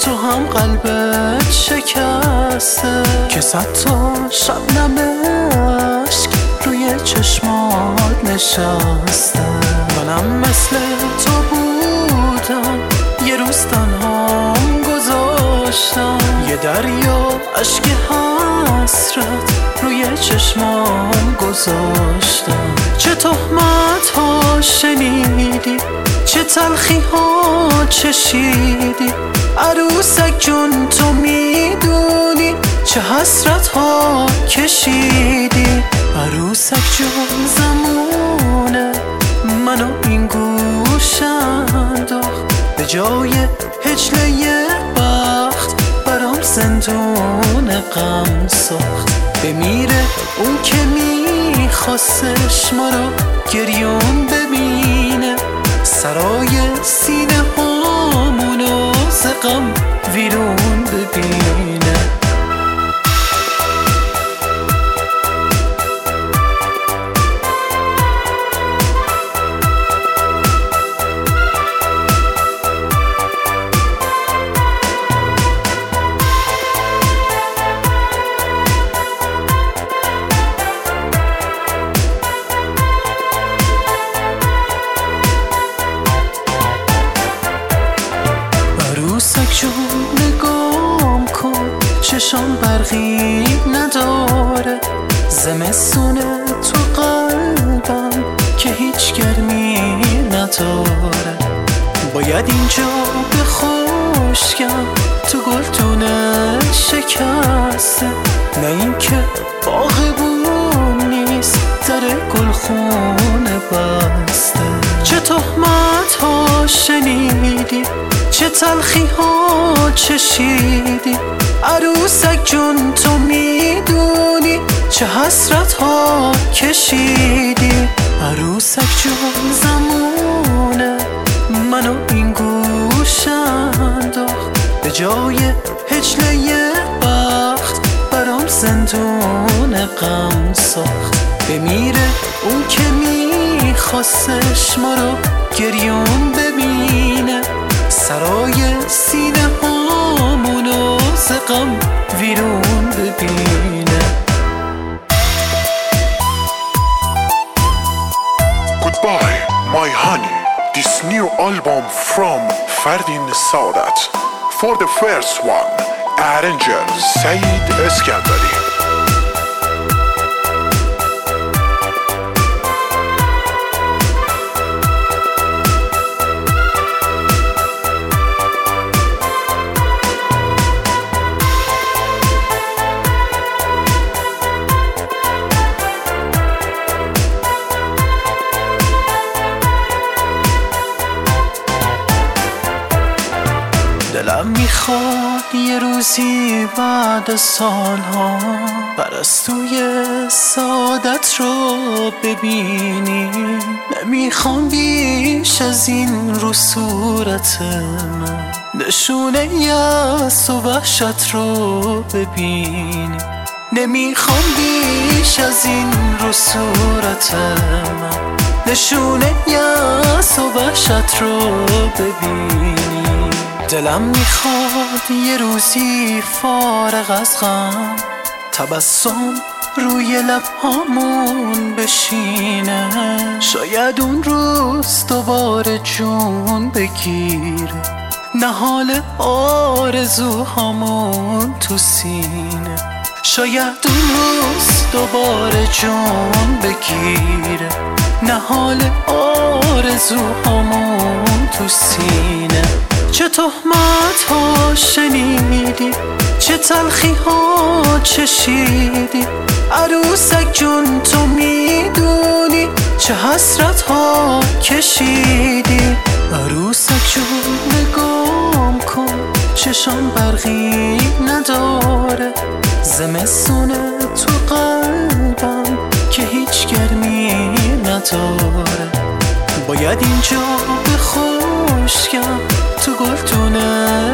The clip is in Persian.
تو هم قلبت شکسته که صد تا شبنم عشق روی چشمات نشسته. منم مثل تو بودم، یه روز تنهام گذاشتم، یه دریا اشک حسرت روی چشمام گذاشتم. چه تهمت ها شنیدی، چه تلخی ها چشیدی، عروسک جون تو میدونی چه حسرت ها کشیدی. عروسک جون زمونه منو این گوش انداخت، به جای هجله بخت برام زندون غم ساخت. بمیره اون که میخواستش ما رو گریون ببینه، سرای سینه هامونو ز غم ویرون ببینه. عروسک جون نگام کن، چشام برقی نداره، زمستونه تو قلبم که هیچ گرمی نداره. باید اینجا به خشکم تو گلدونه شکسته، نه این که باغبون نیست در گلخونه بسته. چه تهمت ها شنیدی، چه تلخی ها چشیدی، عروسک جون تو میدونی چه حسرت ها کشیدی. عروسک جون زمونه منو این گوش انداخت، به جای هجله بخت برام زندون غم ساخت. بمیره اون که میخواستش ما رو گریون ببینه، سرای سینه هامونو ز غم ویرون ببینه. Goodbye my honey, this new album from Fardin Saadat. For the first one, arranger Saeed Eskandari. دلم میخواد یه روزی بعد از سالها پرستوی سعادت رو ببینی. نمیخوام بیش از این رو صورت من نشونه یأس و وحشت رو ببینی. نمیخوام بیش از این رو صورت من نشونه یأس و وحشت رو ببینی. دلم میخواد یه روزی فارغ از غم تبسم روی لبهامون بشینه، شاید اون روز دوباره جون بگیره، نهال آرزوهامون تو سینه. شاید اون روز دوباره جون بگیره، نهال آرزوهامون تو سینه. چه تهمت ها شنیدی، چه تلخی ها چشیدی، عروسک جون تو میدونی چه حسرت ها کشیدی. عروسک جون نگام کن، چشام برقی نداره، زمستونه تو قلبم که هیچ گرمی نداره. باید اینجا به خشکم تو گلدونه